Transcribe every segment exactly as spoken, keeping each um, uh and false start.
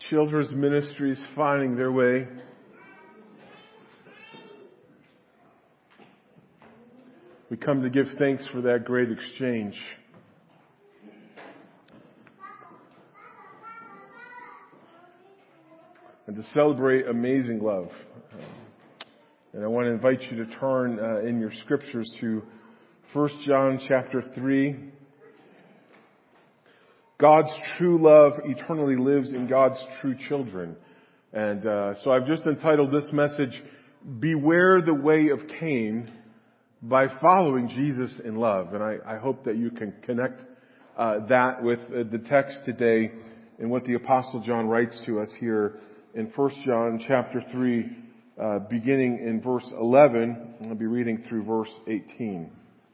children's ministries finding their way. We come to give thanks for that great exchange. And to celebrate amazing love. And I want to invite you to turn uh, in your scriptures to First John chapter three. God's true love eternally lives in God's true children. And uh, so I've just entitled this message, Beware the Way of Cain, by following Jesus in love. And I, I hope that you can connect uh, that with uh, the text today and what the Apostle John writes to us here in First John chapter three, uh, beginning in verse eleven. I'll be reading through verse eighteen.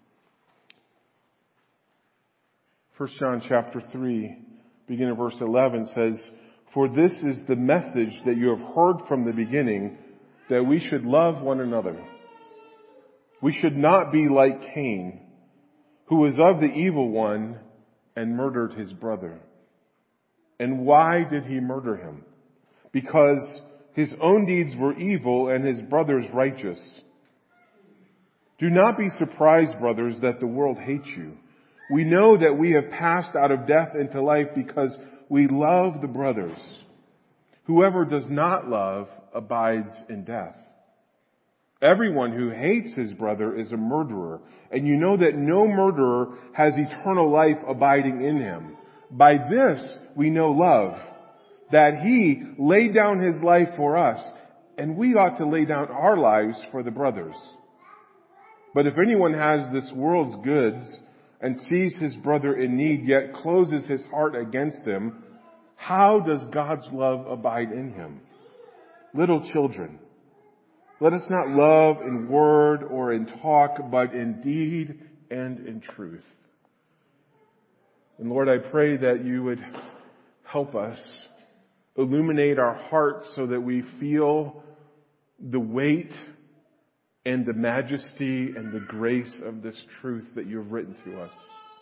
First John chapter three, beginning in verse eleven says, "For this is the message that you have heard from the beginning, that we should love one another. We should not be like Cain, who was of the evil one and murdered his brother. And why did he murder him? Because his own deeds were evil and his brother's righteous. Do not be surprised, brothers, that the world hates you. We know that we have passed out of death into life because we love the brothers. Whoever does not love abides in death. Everyone who hates his brother is a murderer, and you know that no murderer has eternal life abiding in him. By this we know love, that he laid down his life for us, and we ought to lay down our lives for the brothers. But if anyone has this world's goods and sees his brother in need, yet closes his heart against him, how does God's love abide in him? Little children, let us not love in word or in talk, but in deed and in truth." And Lord, I pray that you would help us illuminate our hearts so that we feel the weight and the majesty and the grace of this truth that you've written to us.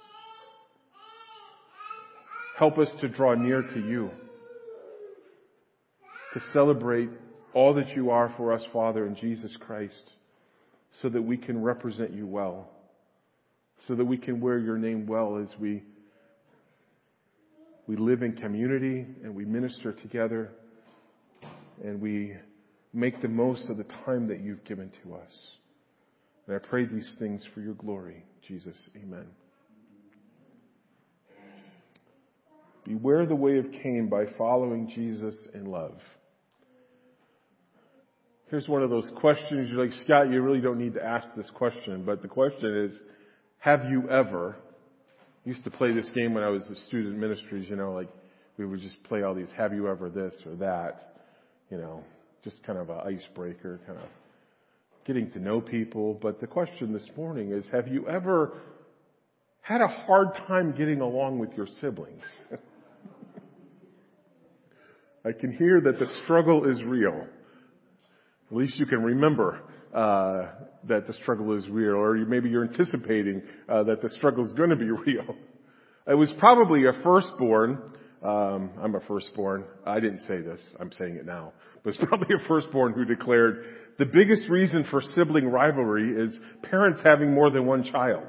Help us to draw near to you, to celebrate all that you are for us, Father, in Jesus Christ, so that we can represent you well, so that we can wear your name well as we we live in community and we minister together and we make the most of the time that you've given to us. And I pray these things for your glory, Jesus. Amen. Beware the way of Cain by following Jesus in love. Here's one of those questions. You're like, Scott, you really don't need to ask this question. But the question is, have you ever, I used to play this game when I was in student ministries, you know, like we would just play all these, have you ever this or that, you know, just kind of an icebreaker, kind of getting to know people. But the question this morning is, have you ever had a hard time getting along with your siblings? I can hear that the struggle is real. At least you can remember uh, that the struggle is real, or maybe you're anticipating uh, that the struggle is going to be real. It was probably a firstborn. Um, I'm a firstborn. I didn't say this. I'm saying it now. But it's probably a firstborn who declared, the biggest reason for sibling rivalry is parents having more than one child.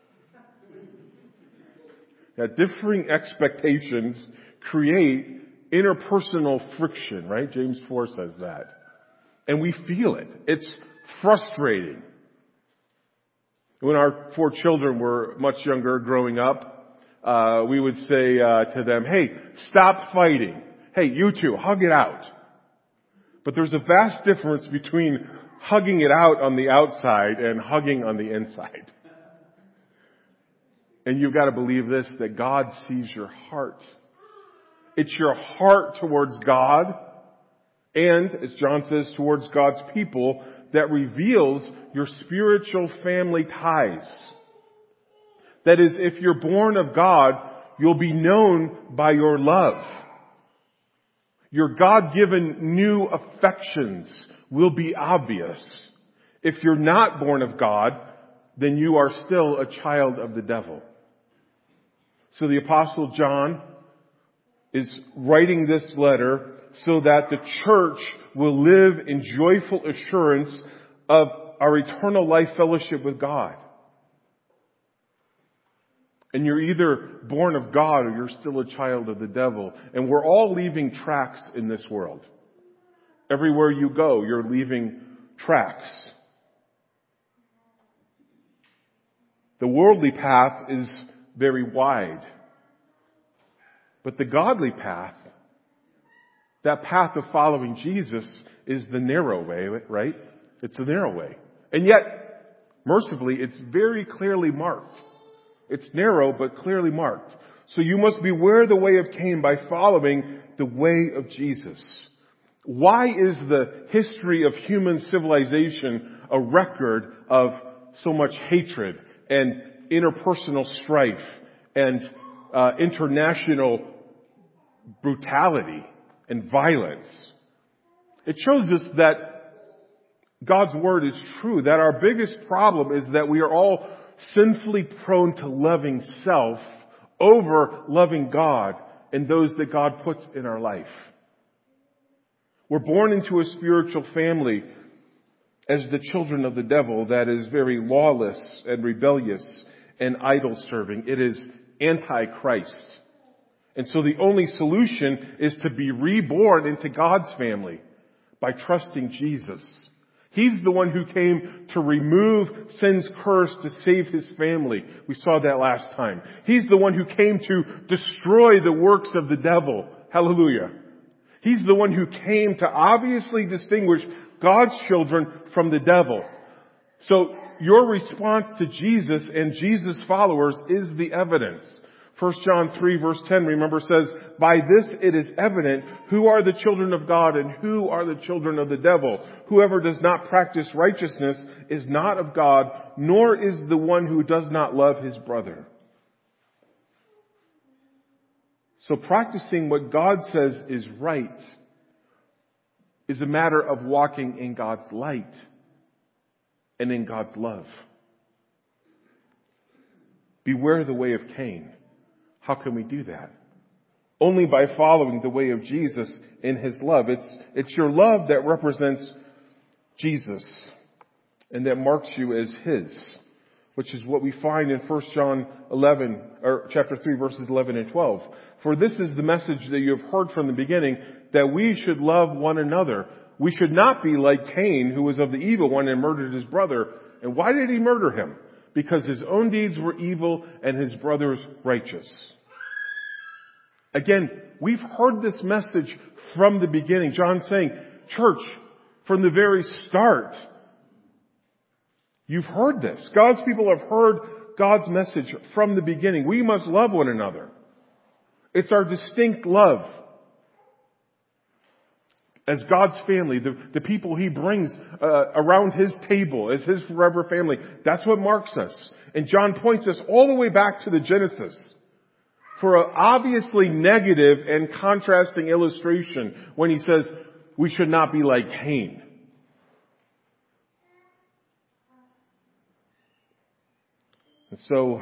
Now, differing expectations create interpersonal friction, right? James four says that. And we feel it. It's frustrating. When our four children were much younger growing up, uh, we would say uh, to them, hey, stop fighting. Hey, you two, hug it out. But there's a vast difference between hugging it out on the outside and hugging on the inside. And you've got to believe this, that God sees your heart. It's your heart towards God, and, as John says, towards God's people, that reveals your spiritual family ties. That is, if you're born of God, you'll be known by your love. Your God-given new affections will be obvious. If you're not born of God, then you are still a child of the devil. So the Apostle John is writing this letter so that the church will live in joyful assurance of our eternal life fellowship with God. And you're either born of God or you're still a child of the devil. And we're all leaving tracks in this world. Everywhere you go, you're leaving tracks. The worldly path is very wide. But the godly path, that path of following Jesus, is the narrow way, right? It's the narrow way. And yet, mercifully, it's very clearly marked. It's narrow, but clearly marked. So you must beware the way of Cain by following the way of Jesus. Why is the history of human civilization a record of so much hatred and interpersonal strife and uh, international brutality and violence? It shows us that God's Word is true, that our biggest problem is that we are all sinfully prone to loving self over loving God and those that God puts in our life. We're born into a spiritual family as the children of the devil that is very lawless and rebellious and idol-serving. It is anti-Christ. And so the only solution is to be reborn into God's family by trusting Jesus. He's the one who came to remove sin's curse to save his family. We saw that last time. He's the one who came to destroy the works of the devil. Hallelujah. He's the one who came to obviously distinguish God's children from the devil. So your response to Jesus and Jesus' followers is the evidence. First John three verse ten, remember, says, by this it is evident who are the children of God and who are the children of the devil. Whoever does not practice righteousness is not of God, nor is the one who does not love his brother. So practicing what God says is right is a matter of walking in God's light and in God's love. Beware the way of Cain. How can we do that? Only by following the way of Jesus in His love. It's, it's your love that represents Jesus and that marks you as His, which is what we find in First John eleven, or chapter three, verses eleven and twelve. For this is the message that you have heard from the beginning, that we should love one another. We should not be like Cain, who was of the evil one and murdered his brother. And why did he murder him? Because his own deeds were evil and his brother's righteous. Again, we've heard this message from the beginning. John's saying, church, from the very start, you've heard this. God's people have heard God's message from the beginning. We must love one another. It's our distinct love. As God's family, the, the people He brings uh, around His table as His forever family, that's what marks us. And John points us all the way back to the Genesis for an obviously negative and contrasting illustration when he says we should not be like Cain. And so,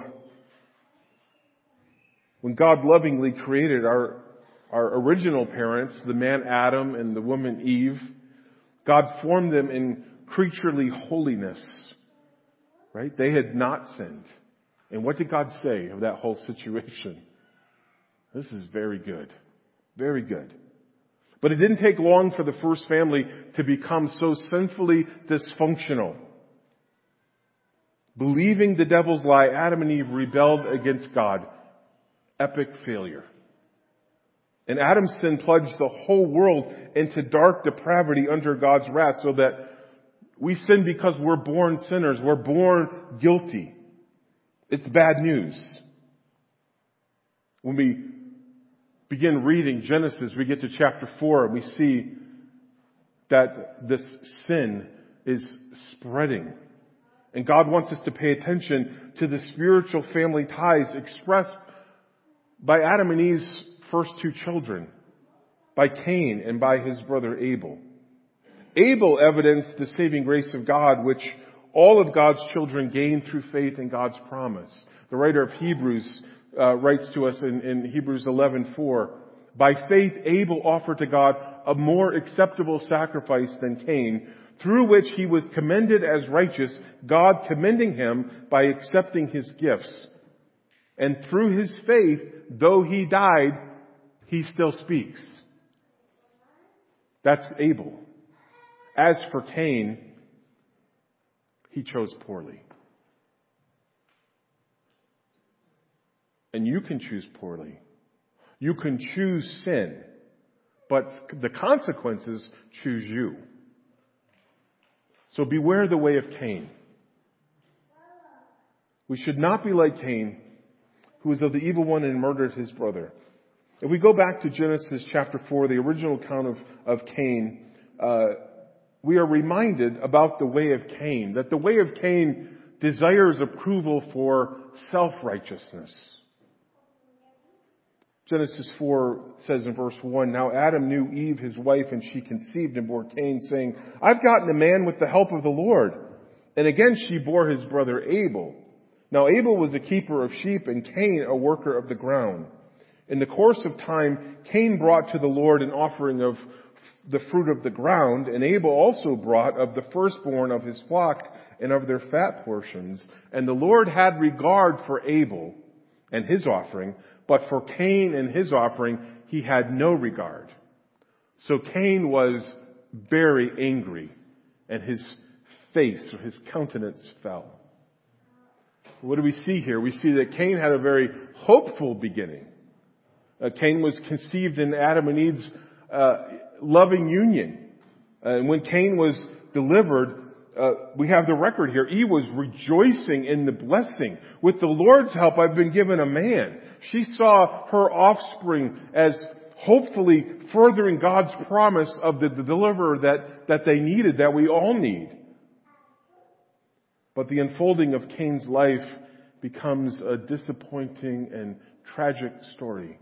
when God lovingly created our, our original parents, the man Adam and the woman Eve, God formed them in creaturely holiness. Right? They had not sinned. And what did God say of that whole situation? This is very good. Very good. But it didn't take long for the first family to become so sinfully dysfunctional. Believing the devil's lie, Adam and Eve rebelled against God. Epic failure. And Adam's sin plunged the whole world into dark depravity under God's wrath, so that we sin because we're born sinners. We're born guilty. It's bad news. When we begin reading Genesis, we get to chapter four and we see that this sin is spreading. And God wants us to pay attention to the spiritual family ties expressed by Adam and Eve's first two children, by Cain and by his brother Abel. Abel evidenced the saving grace of God, which all of God's children gain through faith in God's promise. The writer of Hebrews uh, writes to us in, in Hebrews eleven four, By faith, Abel offered to God a more acceptable sacrifice than Cain, through which he was commended as righteous, God commending him by accepting his gifts. And through his faith, though he died, he still speaks. That's Abel. As for Cain, he chose poorly. And you can choose poorly. You can choose sin, but the consequences choose you. So beware the way of Cain. We should not be like Cain, who was of the evil one and murdered his brother. If we go back to Genesis chapter four, the original account of, of Cain, uh, we are reminded about the way of Cain, that the way of Cain desires approval for self-righteousness. Genesis four says in verse one, Now Adam knew Eve, his wife, and she conceived and bore Cain, saying, I've gotten a man with the help of the Lord. And again she bore his brother Abel. Now Abel was a keeper of sheep, and Cain a worker of the ground. In the course of time, Cain brought to the Lord an offering of the fruit of the ground, and Abel also brought of the firstborn of his flock and of their fat portions. And the Lord had regard for Abel and his offering, but for Cain and his offering, he had no regard. So Cain was very angry, and his face or his countenance fell. What do we see here? We see that Cain had a very hopeful beginning. Uh, Cain was conceived in Adam and Eve's uh, loving union. Uh, and when Cain was delivered, uh, we have the record here. Eve was rejoicing in the blessing. With the Lord's help, I've been given a man. She saw her offspring as hopefully furthering God's promise of the, the deliverer that, that they needed, that we all need. But the unfolding of Cain's life becomes a disappointing and tragic story.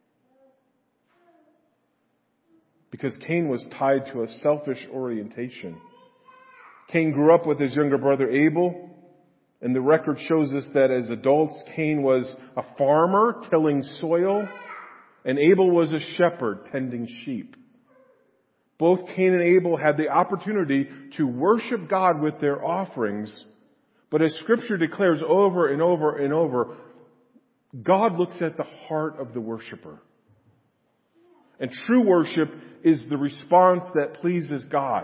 Because Cain was tied to a selfish orientation. Cain grew up with his younger brother Abel, and the record shows us that as adults, Cain was a farmer tilling soil, and Abel was a shepherd tending sheep. Both Cain and Abel had the opportunity to worship God with their offerings, but as Scripture declares over and over and over, God looks at the heart of the worshiper. And true worship is the response that pleases God.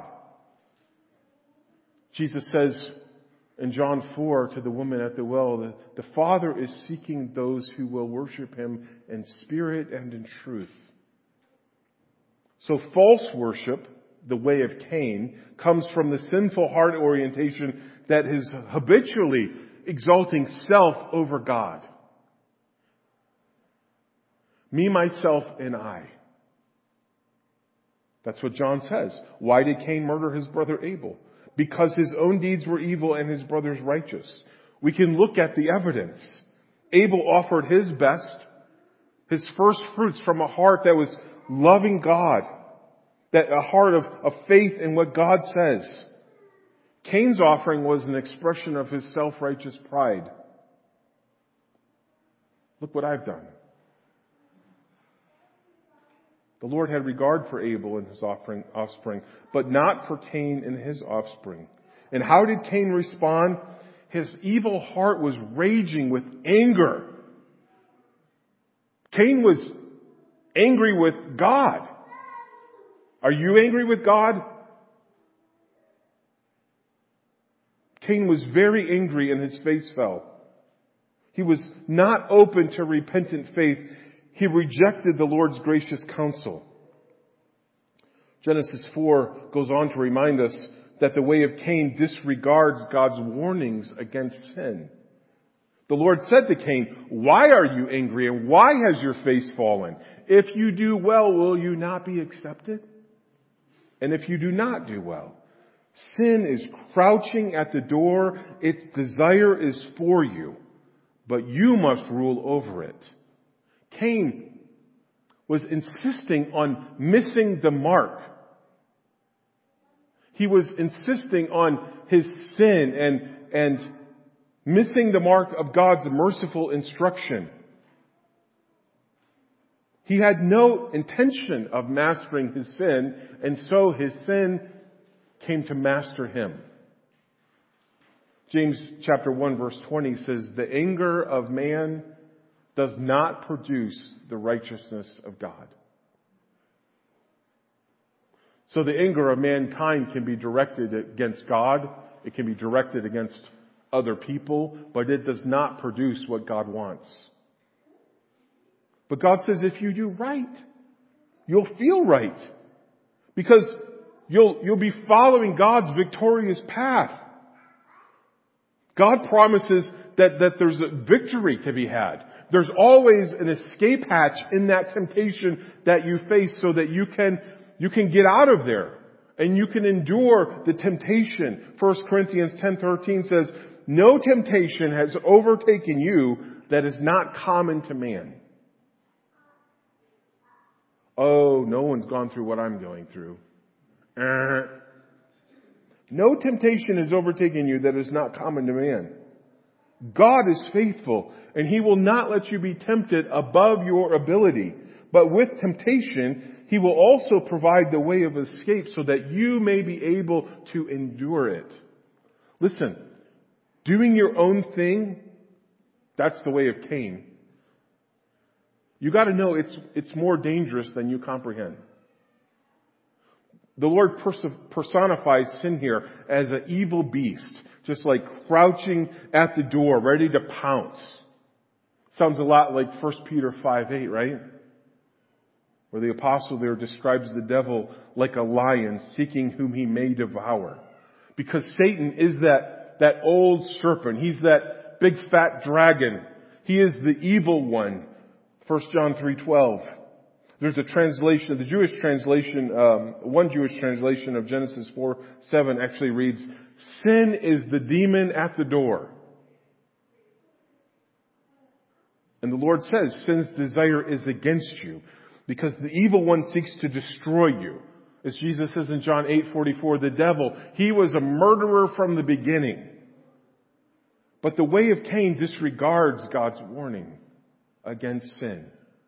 Jesus says in John four to the woman at the well, that the Father is seeking those who will worship Him in spirit and in truth. So false worship, the way of Cain, comes from the sinful heart orientation that is habitually exalting self over God. Me, myself, and I. That's what John says. Why did Cain murder his brother Abel? Because his own deeds were evil and his brother's righteous. We can look at the evidence. Abel offered his best, his first fruits from a heart that was loving God, that a heart of, of faith in what God says. Cain's offering was an expression of his self-righteous pride. Look what I've done. The Lord had regard for Abel and his offering, offspring, but not for Cain and his offspring. And how did Cain respond? His evil heart was raging with anger. Cain was angry with God. Are you angry with God? Cain was very angry and his face fell. He was not open to repentant faith. He rejected the Lord's gracious counsel. Genesis four goes on to remind us that the way of Cain disregards God's warnings against sin. The Lord said to Cain, "Why are you angry and why has your face fallen? If you do well, will you not be accepted? And if you do not do well, sin is crouching at the door. Its desire is for you, but you must rule over it." Cain was insisting on missing the mark. He was insisting on his sin and, and missing the mark of God's merciful instruction. He had no intention of mastering his sin, and so his sin came to master him. James chapter one verse twenty says, "The anger of man does not produce the righteousness of God." So the anger of mankind can be directed against God. It can be directed against other people, but it does not produce what God wants. But God says if you do right, you'll feel right. Because you'll, you'll be following God's victorious path. God promises that, that there's a victory to be had. There's always an escape hatch in that temptation that you face so that you can, you can get out of there. And you can endure the temptation. First Corinthians ten thirteen says, "No temptation has overtaken you that is not common to man." Oh, no one's gone through what I'm going through. Uh, no temptation has overtaken you that is not common to man. God is faithful, and He will not let you be tempted above your ability. But with temptation, He will also provide the way of escape so that you may be able to endure it. Listen, doing your own thing, that's the way of Cain. You got to know it's it's more dangerous than you comprehend. The Lord personifies sin here as an evil beast, just like crouching at the door, ready to pounce. Sounds a lot like First Peter five eight, right? Where the apostle there describes the devil like a lion seeking whom he may devour. Because Satan is that, that old serpent. He's that big fat dragon. He is the evil one. First John three twelve. There's a translation, the Jewish translation, um, one Jewish translation of Genesis four seven actually reads, "Sin is the demon at the door." And the Lord says, sin's desire is against you, because the evil one seeks to destroy you. As Jesus says in John eight forty-four, the devil, he was a murderer from the beginning. But the way of Cain disregards God's warning against sin.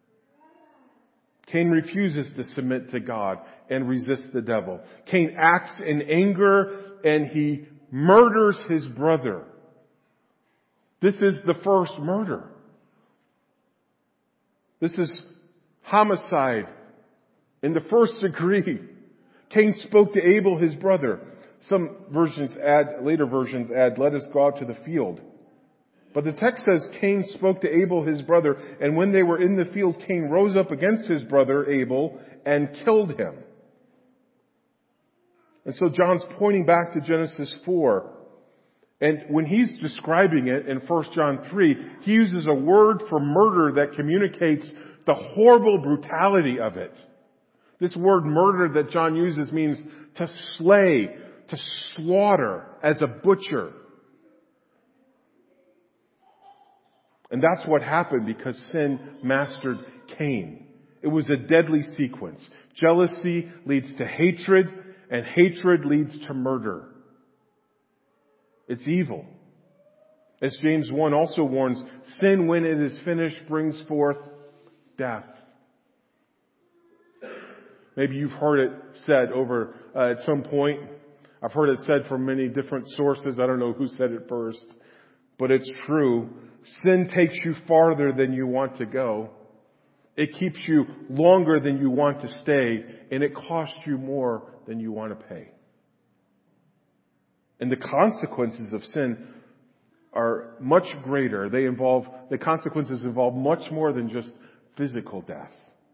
Cain refuses to submit to God and resist the devil. Cain acts in anger and he murders his brother. This is the first murder. This is homicide in the first degree. Cain spoke to Abel, his brother. Some versions add, later versions add, "Let us go out to the field." But the text says Cain spoke to Abel, his brother, and when they were in the field, Cain rose up against his brother Abel and killed him. And so John's pointing back to Genesis four. And when he's describing it in First John three, he uses a word for murder that communicates the horrible brutality of it. This word murder that John uses means to slay, to slaughter as a butcher. And that's what happened because sin mastered Cain. It was a deadly sequence. Jealousy leads to hatred, and hatred leads to murder. It's evil. As James one also warns, sin when it is finished brings forth death. Maybe you've heard it said over uh, at some point. I've heard it said from many different sources. I don't know who said it first. But it's true. Sin takes you farther than you want to go. It keeps you longer than you want to stay. And it costs you more than you want to pay. And the consequences of sin are much greater. They involve, the consequences involve much more than just physical death.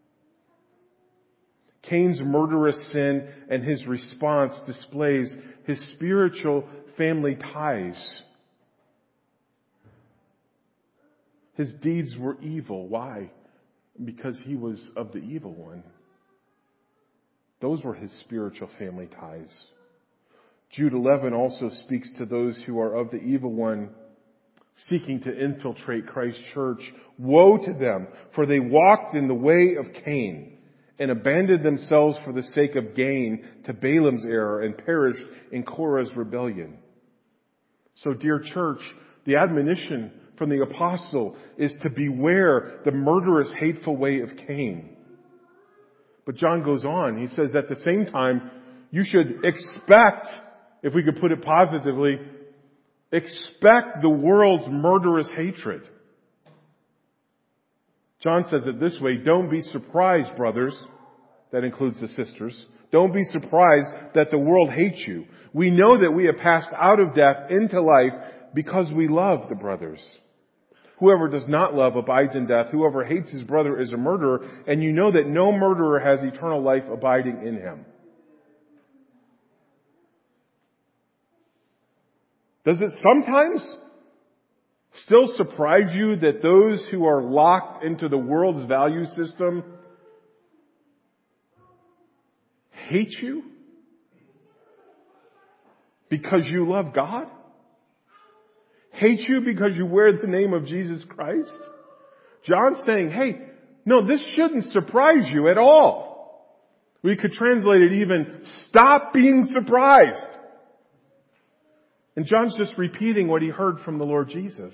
Cain's murderous sin and his response displays his spiritual family ties. His deeds were evil. Why? Because he was of the evil one. Those were his spiritual family ties. Jude eleven also speaks to those who are of the evil one, seeking to infiltrate Christ's church. Woe to them, for they walked in the way of Cain and abandoned themselves for the sake of gain to Balaam's error and perished in Korah's rebellion. So, dear church, the admonition from the apostle is to beware the murderous, hateful way of Cain. But John goes on. He says at the same time, you should expect, if we could put it positively, expect the world's murderous hatred. John says it this way, don't be surprised, brothers. That includes the sisters. Don't be surprised that the world hates you. We know that we have passed out of death into life because we love the brothers. Whoever does not love abides in death. Whoever hates his brother is a murderer, and you know that no murderer has eternal life abiding in him. Does it sometimes still surprise you that those who are locked into the world's value system hate you because you love God? Hate you because you wear the name of Jesus Christ? John's saying, hey, no, this shouldn't surprise you at all. We could translate it even, stop being surprised. And John's just repeating what he heard from the Lord Jesus.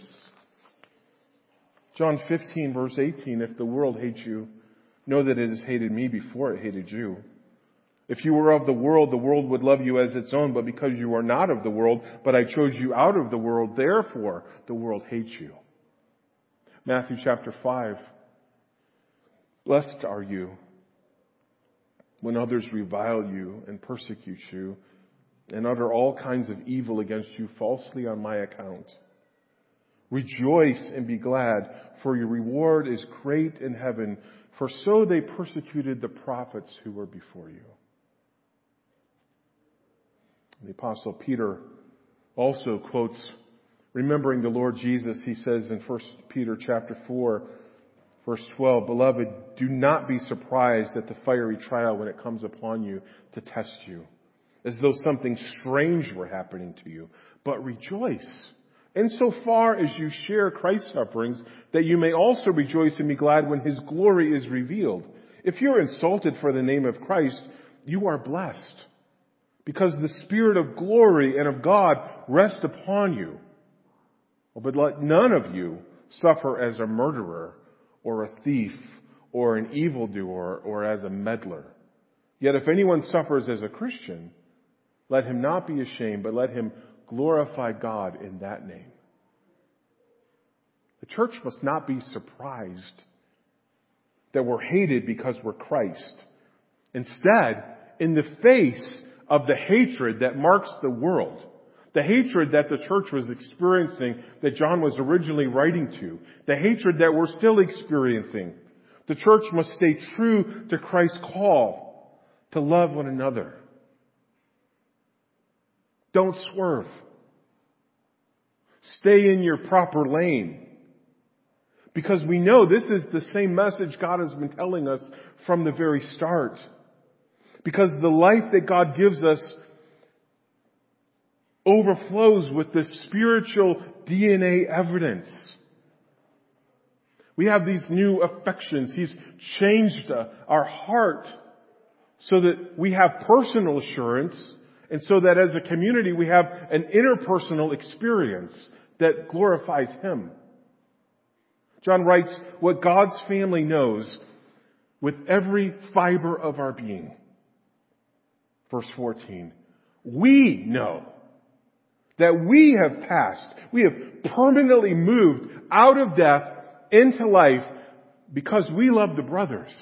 John fifteen, verse eighteen, if the world hates you, know that it has hated me before it hated you. If you were of the world, the world would love you as its own, but because you are not of the world, but I chose you out of the world, therefore the world hates you. Matthew chapter five. Blessed are you when others revile you and persecute you and utter all kinds of evil against you falsely on my account. Rejoice and be glad, for your reward is great in heaven, for so they persecuted the prophets who were before you. The Apostle Peter also quotes, remembering the Lord Jesus, he says in First Peter chapter four, verse twelve, Beloved, do not be surprised at the fiery trial when it comes upon you to test you, as though something strange were happening to you, but rejoice insofar as you share Christ's sufferings, that you may also rejoice and be glad when his glory is revealed. If you're insulted for the name of Christ, you are blessed, because the Spirit of glory and of God rests upon you. But let none of you suffer as a murderer or a thief or an evildoer or as a meddler. Yet if anyone suffers as a Christian, let him not be ashamed, but let him glorify God in that name. The church must not be surprised that we're hated because we're Christ. Instead, in the face of the hatred that marks the world, the hatred that the church was experiencing, that John was originally writing to, the hatred that we're still experiencing, the church must stay true to Christ's call to love one another. Don't swerve. Stay in your proper lane. Because we know this is the same message God has been telling us from the very start. Because the life that God gives us overflows with the spiritual D N A evidence. We have these new affections. He's changed our heart so that we have personal assurance, and so that as a community we have an interpersonal experience that glorifies Him. John writes, what God's family knows with every fiber of our being. Verse fourteen, we know that we have passed, we have permanently moved out of death into life because we love the brothers.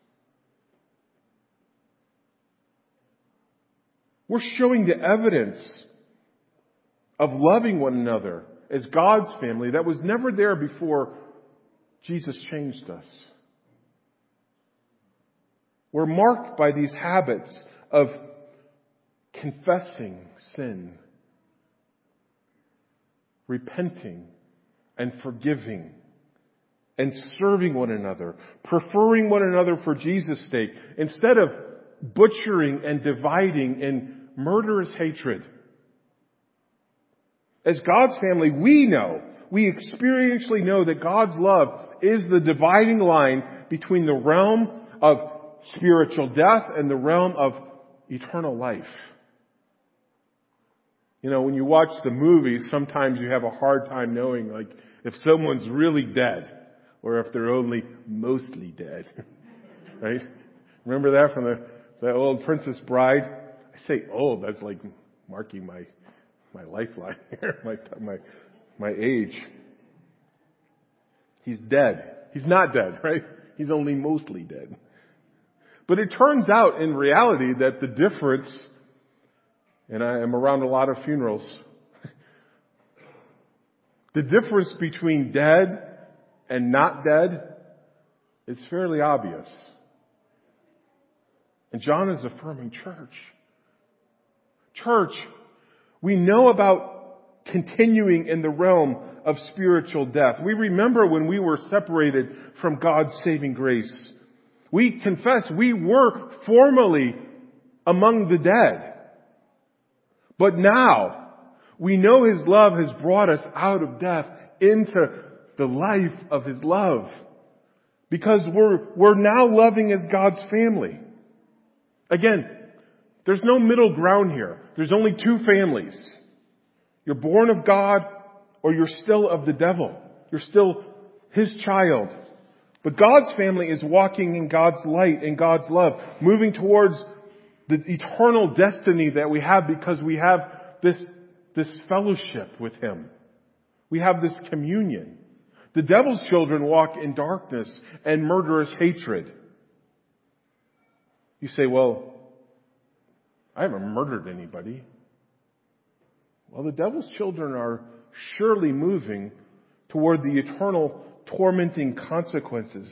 We're showing the evidence of loving one another as God's family that was never there before Jesus changed us. We're marked by these habits of confessing sin, repenting and forgiving, and serving one another, preferring one another for Jesus' sake, instead of butchering and dividing in murderous hatred. As God's family, we know, we experientially know that God's love is the dividing line between the realm of spiritual death and the realm of eternal life. You know, when you watch the movies, sometimes you have a hard time knowing, like, if someone's really dead or if they're only mostly dead. Right? Remember that from the, the old Princess Bride? I say old, that's like marking my, my lifeline here, my, my, my age. He's dead. He's not dead, right? He's only mostly dead. But it turns out in reality that the difference, and I am around a lot of funerals, the difference between dead and not dead is fairly obvious. And John is affirming, church. Church, we know about continuing in the realm of spiritual death. We remember when we were separated from God's saving grace. We confess we were formerly among the dead. But now, we know His love has brought us out of death into the life of His love. Because we're, we're now loving as God's family. Again, there's no middle ground here. There's only two families. You're born of God or you're still of the devil. You're still His child. But God's family is walking in God's light and God's love, moving towards the eternal destiny that we have because we have this, this fellowship with Him. We have this communion. The devil's children walk in darkness and murderous hatred. You say, well, I haven't murdered anybody. Well, the devil's children are surely moving toward the eternal tormenting consequences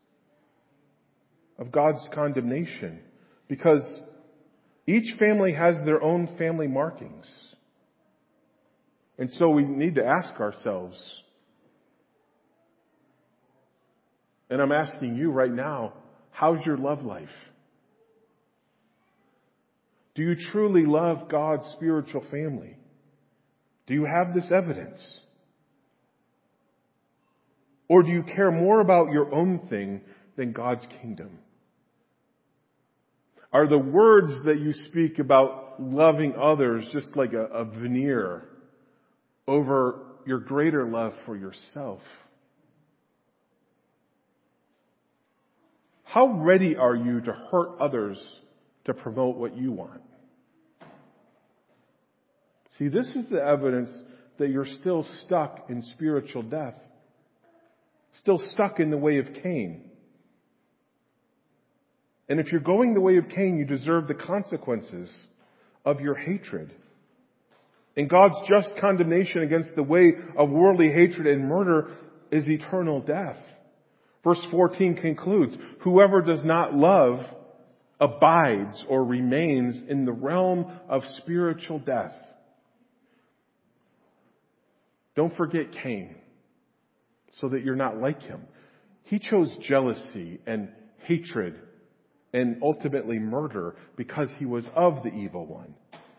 of God's condemnation, because each family has their own family markings. And so we need to ask ourselves, and I'm asking you right now, how's your love life? Do you truly love God's spiritual family? Do you have this evidence? Or do you care more about your own thing than God's kingdom? Are the words that you speak about loving others just like a, a veneer over your greater love for yourself? How ready are you to hurt others to promote what you want? See, this is the evidence that you're still stuck in spiritual death. Still stuck in the way of Cain. And if you're going the way of Cain, you deserve the consequences of your hatred. And God's just condemnation against the way of worldly hatred and murder is eternal death. Verse fourteen concludes, whoever does not love abides or remains in the realm of spiritual death. Don't forget Cain, so that you're not like him. He chose jealousy and hatred and ultimately murder because he was of the evil one.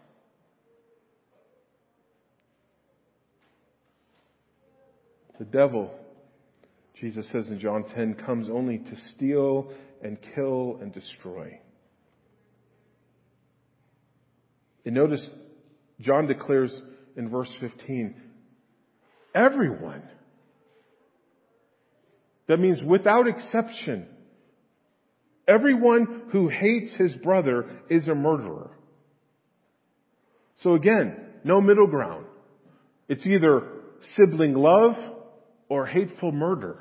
The devil, Jesus says in John ten, comes only to steal and kill and destroy. And notice John declares in verse fifteen, everyone. That means without exception, everyone who hates his brother is a murderer. So again, no middle ground. It's either sibling love or hateful murder.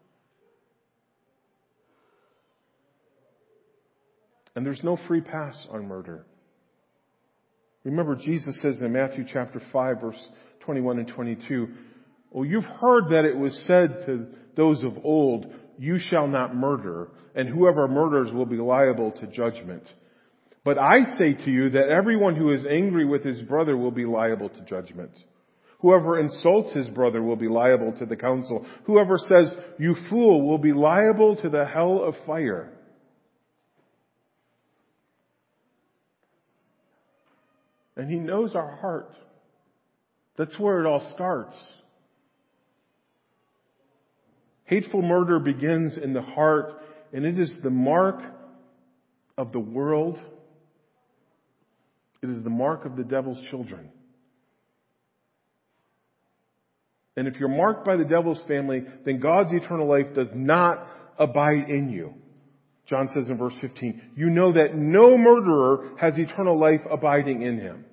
And there's no free pass on murder. Remember, Jesus says in Matthew chapter five, verse twenty-one and twenty-two, well, you've heard that it was said to those of old, you shall not murder, and whoever murders will be liable to judgment. But I say to you that everyone who is angry with his brother will be liable to judgment. Whoever insults his brother will be liable to the council. Whoever says, you fool, will be liable to the hell of fire. And He knows our heart. That's where it all starts. Hateful murder begins in the heart, and it is the mark of the world. It is the mark of the devil's children. And if you're marked by the devil's family, then God's eternal life does not abide in you. John says in verse fifteen, you know that no murderer has eternal life abiding in him.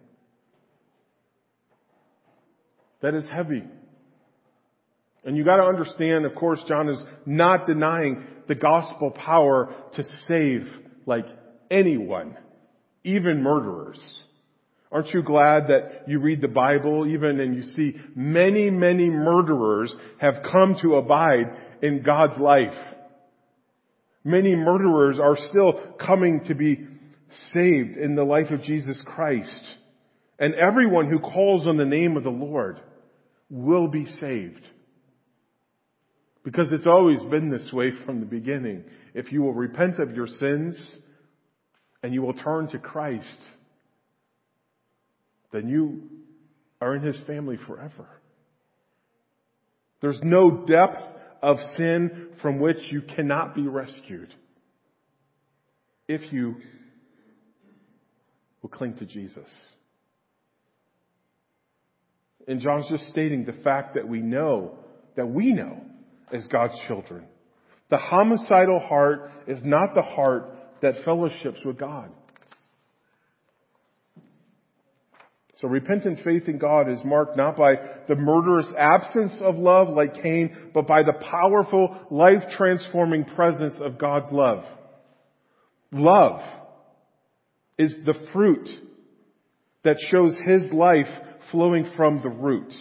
That is heavy. And you got to understand, of course, John is not denying the gospel power to save like anyone, even murderers. Aren't you glad that you read the Bible even and you see many, many murderers have come to abide in God's life? Many murderers are still coming to be saved in the life of Jesus Christ. And everyone who calls on the name of the Lord will be saved. Because it's always been this way from the beginning. If you will repent of your sins and you will turn to Christ, then you are in His family forever. There's no depth of sin from which you cannot be rescued if you will cling to Jesus. And John's just stating the fact that we know, that we know as God's children. The homicidal heart is not the heart that fellowships with God. So repentant faith in God is marked not by the murderous absence of love like Cain, but by the powerful, life-transforming presence of God's love. Love is the fruit that shows His life flowing from the root.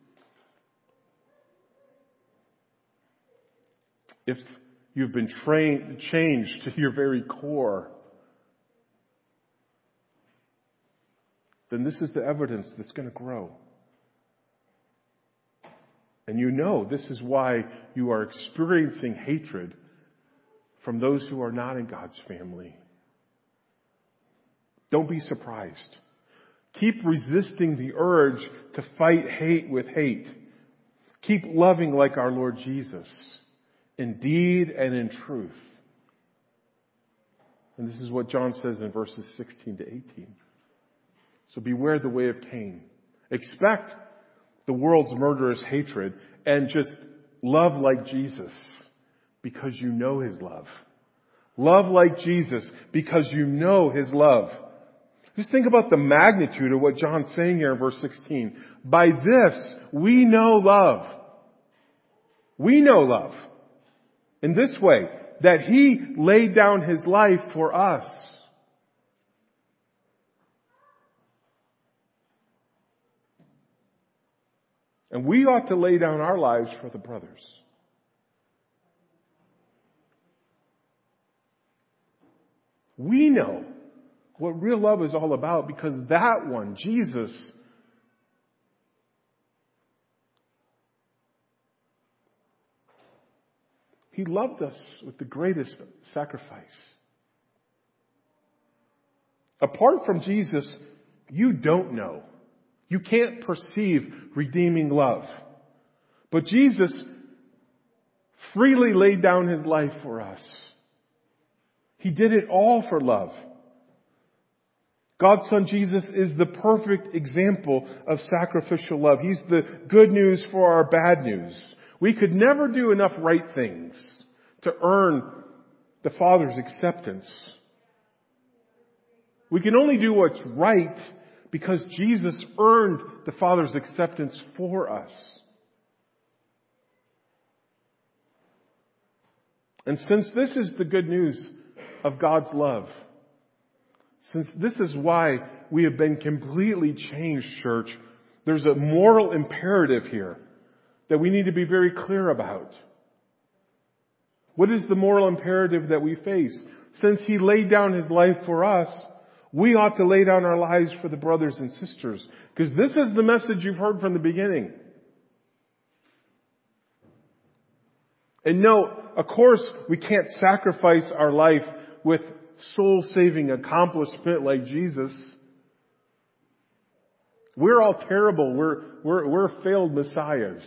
If you've been trained, changed to your very core, then this is the evidence that's going to grow. And you know this is why you are experiencing hatred from those who are not in God's family. Don't be surprised. Keep resisting the urge to fight hate with hate. Keep loving like our Lord Jesus, in deed and in truth. And this is what John says in verses sixteen to eighteen. So beware the way of Cain. Expect the world's murderous hatred and just love like Jesus because you know His love. Love like Jesus because you know His love. Just think about the magnitude of what John's saying here in verse sixteen. By this, we know love. We know love. In this way, that He laid down His life for us. And we ought to lay down our lives for the brothers. We know what real love is all about because that one, Jesus, He loved us with the greatest sacrifice. Apart from Jesus, you don't know. You can't perceive redeeming love. But Jesus freely laid down His life for us. He did it all for love. God's Son Jesus is the perfect example of sacrificial love. He's the good news for our bad news. We could never do enough right things to earn the Father's acceptance. We can only do what's right because Jesus earned the Father's acceptance for us. And since this is the good news of God's love, since this is why we have been completely changed, church, there's a moral imperative here that we need to be very clear about. What is the moral imperative that we face? Since He laid down His life for us, we ought to lay down our lives for the brothers and sisters. Because this is the message you've heard from the beginning. And no, of course, we can't sacrifice our life with soul-saving accomplishment like Jesus. We're all terrible. We're, we're, we're failed messiahs.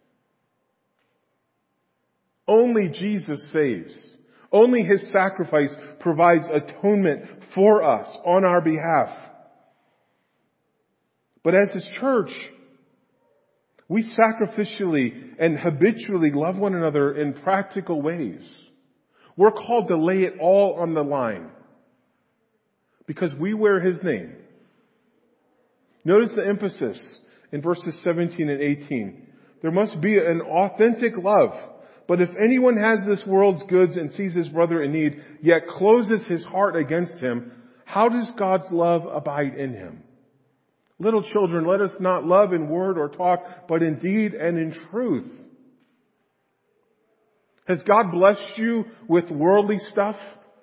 Only Jesus saves. Only His sacrifice provides atonement for us on our behalf. But as His church, we sacrificially and habitually love one another in practical ways. We're called to lay it all on the line because we wear His name. Notice the emphasis in verses seventeen and eighteen. There must be an authentic love. But if anyone has this world's goods and sees his brother in need, yet closes his heart against him, how does God's love abide in him? Little children, let us not love in word or talk, but in deed and in truth. Has God blessed you with worldly stuff?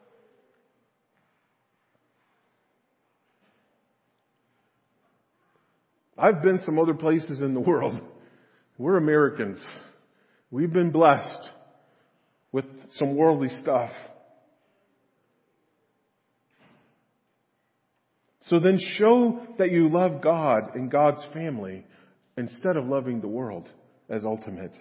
I've been some other places in the world. We're Americans. We've been blessed with some worldly stuff. So then show that you love God and God's family instead of loving the world as ultimate.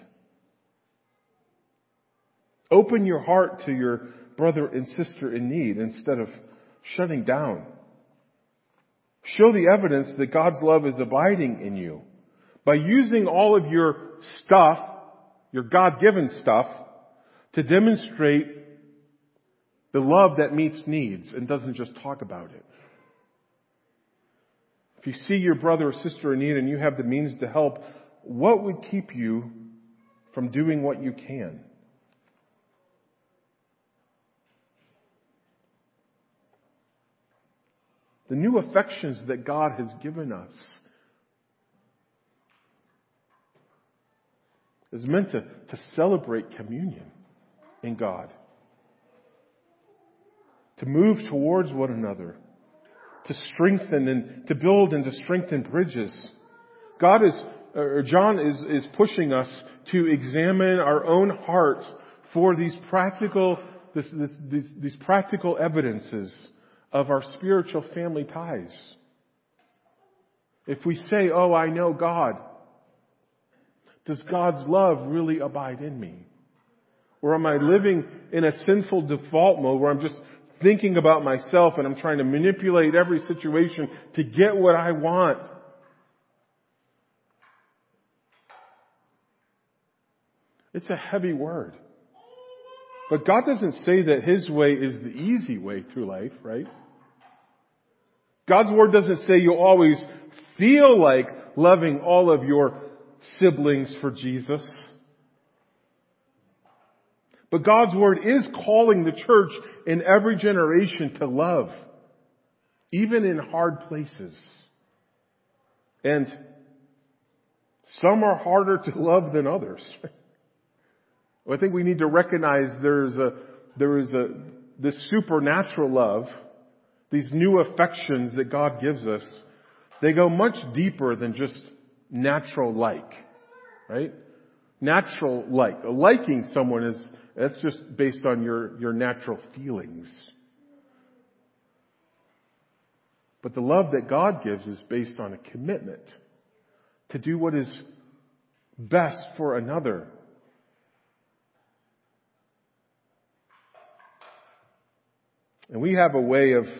Open your heart to your brother and sister in need instead of shutting down. Show the evidence that God's love is abiding in you by using all of your stuff, your God-given stuff, to demonstrate the love that meets needs and doesn't just talk about it. If you see your brother or sister in need and you have the means to help, what would keep you from doing what you can? The new affections that God has given us is meant to, to celebrate communion in God. To move towards one another. To strengthen and to build and to strengthen bridges. God is, or John is, is pushing us to examine our own hearts for these practical, this, this, these, these practical evidences of our spiritual family ties. If we say, oh, I know God, does God's love really abide in me? Or am I living in a sinful default mode where I'm just thinking about myself and I'm trying to manipulate every situation to get what I want? It's a heavy word. But God doesn't say that His way is the easy way through life, right? God's Word doesn't say you'll always feel like loving all of your siblings for Jesus. But God's Word is calling the church in every generation to love, even in hard places. And some are harder to love than others. I think we need to recognize there's a, there is a, this supernatural love, these new affections that God gives us, they go much deeper than just natural like, right? Natural like. Liking someone is, that's just based on your, your natural feelings. But the love that God gives is based on a commitment to do what is best for another. And we have a way of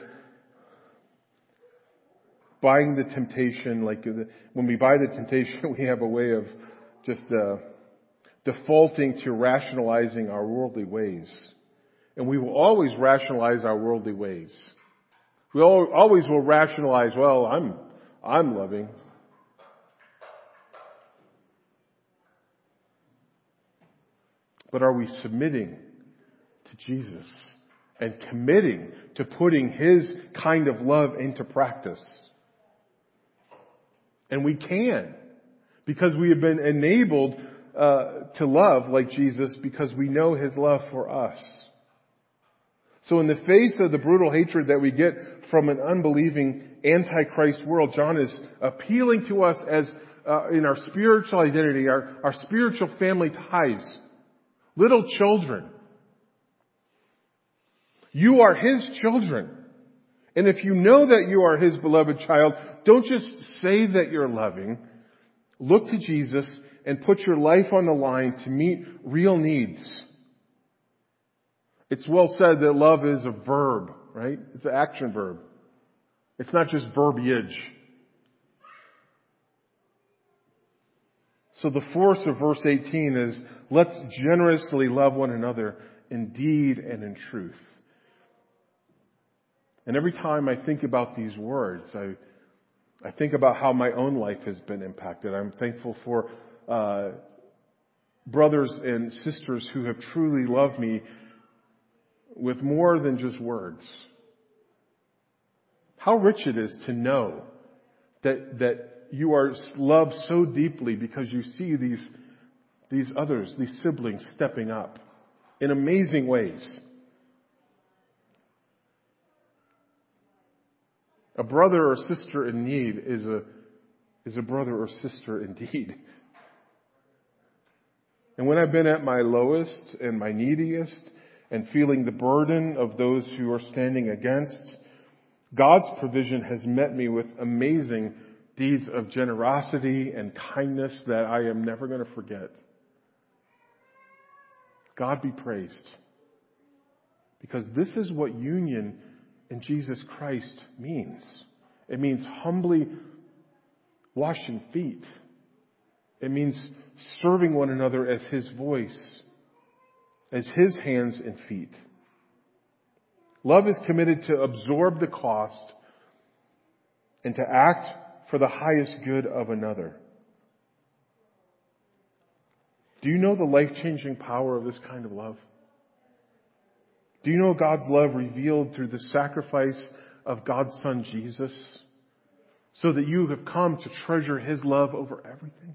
buying the temptation, like when we buy the temptation, we have a way of just uh, defaulting to rationalizing our worldly ways. And we will always rationalize our worldly ways. We all, always will rationalize, well, I'm, I'm loving. But are we submitting to Jesus and committing to putting His kind of love into practice? And we can, because we have been enabled uh, to love like Jesus because we know His love for us. So in the face of the brutal hatred that we get from an unbelieving antichrist world, John is appealing to us as uh, in our spiritual identity, our, our spiritual family ties. Little children, you are His children. And if you know that you are His beloved child, don't just say that you're loving. Look to Jesus and put your life on the line to meet real needs. It's well said that love is a verb, right? It's an action verb. It's not just verbiage. So the force of verse eighteen is, let's generously love one another in deed and in truth. And every time I think about these words, I I think about how my own life has been impacted. I'm thankful for uh, brothers and sisters who have truly loved me with more than just words. How rich it is to know that that you are loved so deeply because you see these these others, these siblings stepping up in amazing ways. A brother or sister in need is a is a brother or sister indeed. And when I've been at my lowest and my neediest and feeling the burden of those who are standing against, God's provision has met me with amazing deeds of generosity and kindness that I am never going to forget. God be praised. Because this is what union in Jesus Christ means. It means humbly washing feet. It means serving one another as His voice, as His hands and feet. Love is committed to absorb the cost and to act for the highest good of another. Do you know the life-changing power of this kind of love? Do you know God's love revealed through the sacrifice of God's Son Jesus, so that you have come to treasure His love over everything?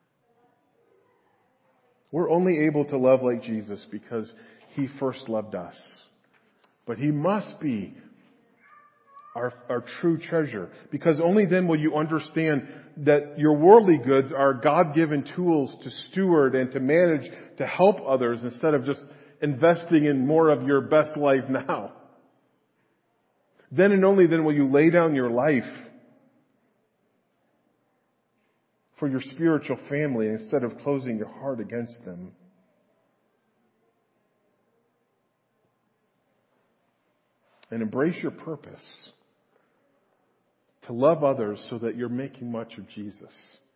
We're only able to love like Jesus because He first loved us. But He must be our, our true treasure, because only then will you understand that your worldly goods are God-given tools to steward and to manage, to help others, instead of just investing in more of your best life now. Then and only then will you lay down your life for your spiritual family instead of closing your heart against them. And embrace your purpose to love others so that you're making much of Jesus.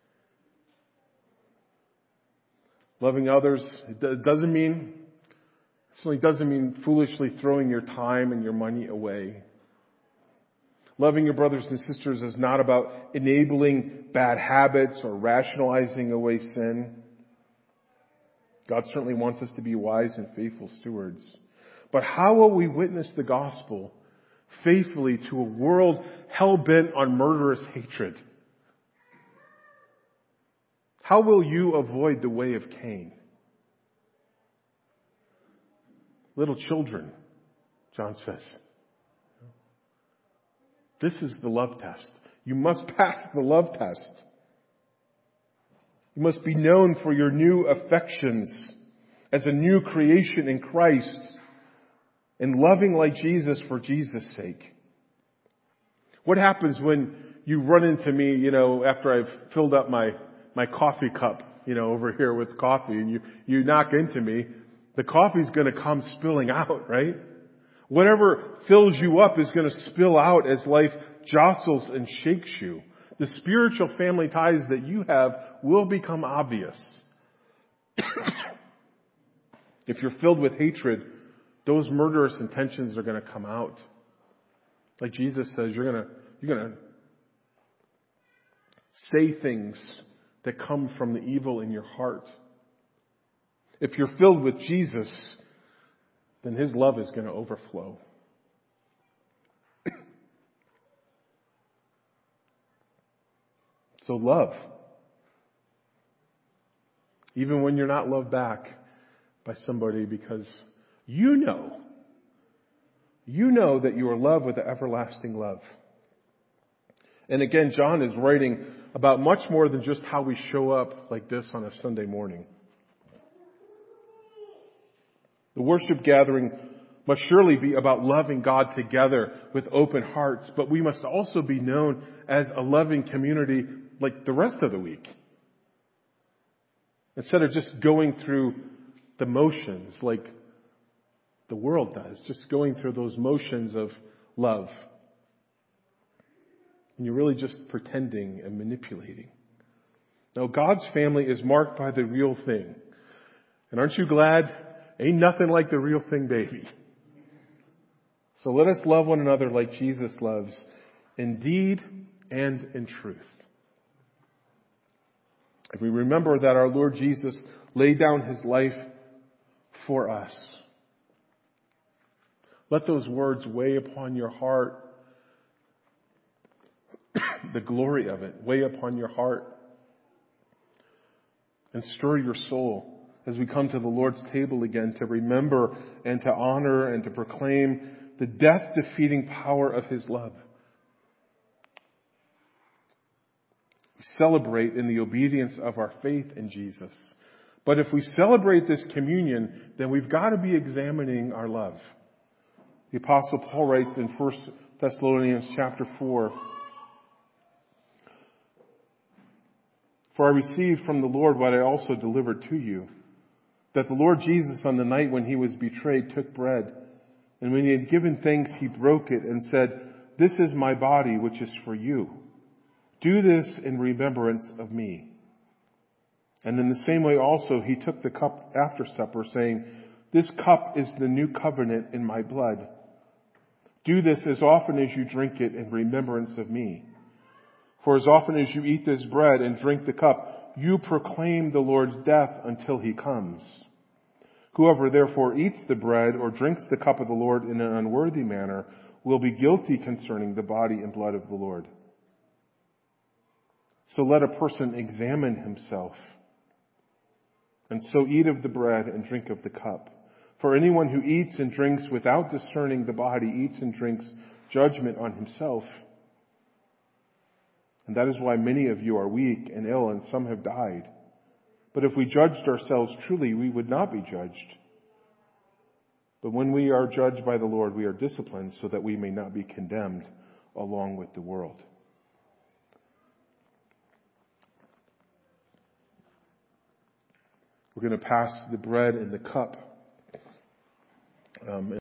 Loving others, it doesn't mean It certainly doesn't mean foolishly throwing your time and your money away. Loving your brothers and sisters is not about enabling bad habits or rationalizing away sin. God certainly wants us to be wise and faithful stewards. But how will we witness the gospel faithfully to a world hell-bent on murderous hatred? How will you avoid the way of Cain? Little children, John says. This is the love test. You must pass the love test. You must be known for your new affections as a new creation in Christ and loving like Jesus for Jesus' sake. What happens when you run into me, you know, after I've filled up my, my coffee cup, you know, over here with coffee, and you, you knock into me? The coffee's going to come spilling out, right? Whatever fills you up is going to spill out as life jostles and shakes you. The spiritual family ties that you have will become obvious. If you're filled with hatred, those murderous intentions are going to come out. Like Jesus says, you're going to, you're going to say things that come from the evil in your heart. If you're filled with Jesus, then His love is going to overflow. So love. Even when you're not loved back by somebody, because you know, you know that you are loved with an everlasting love. And again, John is writing about much more than just how we show up like this on a Sunday morning. The worship gathering must surely be about loving God together with open hearts, but we must also be known as a loving community like the rest of the week. Instead of just going through the motions like the world does, just going through those motions of love. And you're really just pretending and manipulating. Now, God's family is marked by the real thing. And aren't you glad Ain't nothing like the real thing, baby. So let us love one another like Jesus loves, in deed and in truth. If we remember that our Lord Jesus laid down His life for us, let those words weigh upon your heart. The glory of it weigh upon your heart and stir your soul as we come to the Lord's table again to remember and to honor and to proclaim the death-defeating power of His love. We celebrate in the obedience of our faith in Jesus. But if we celebrate this communion, then we've got to be examining our love. The Apostle Paul writes in First Thessalonians chapter four, "For I received from the Lord what I also delivered to you, that the Lord Jesus on the night when He was betrayed took bread, and when He had given thanks, He broke it and said, 'This is my body, which is for you. Do this in remembrance of me.' And in the same way also He took the cup after supper, saying, 'This cup is the new covenant in my blood. Do this as often as you drink it in remembrance of me. For as often as you eat this bread and drink the cup, you proclaim the Lord's death until He comes. Whoever therefore eats the bread or drinks the cup of the Lord in an unworthy manner will be guilty concerning the body and blood of the Lord. So let a person examine himself, and so eat of the bread and drink of the cup. For anyone who eats and drinks without discerning the body eats and drinks judgment on himself. And that is why many of you are weak and ill, and some have died. But if we judged ourselves truly, we would not be judged. But when we are judged by the Lord, we are disciplined so that we may not be condemned along with the world." We're going to pass the bread and the cup. Um,